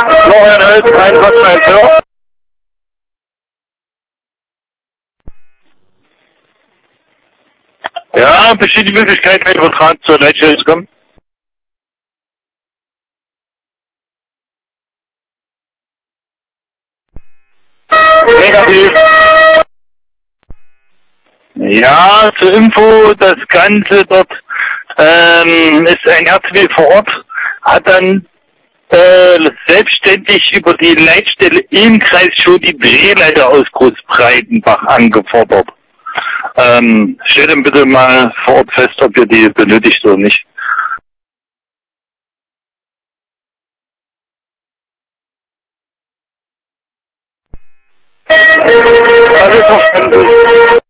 Florian Hölz, 4310. Ja, besteht die Möglichkeit, einen Vertrag zur Leitstelle zu kommen? Negativ. Ja, zur Info, das Ganze dort ist ein RTW vor Ort, hat dann selbstständig über die Leitstelle im Kreis schon die Drehleiter aus Großbreitenbach angefordert. Stellt dann bitte mal vor Ort fest, ob ihr die benötigt oder nicht. Alles verständlich.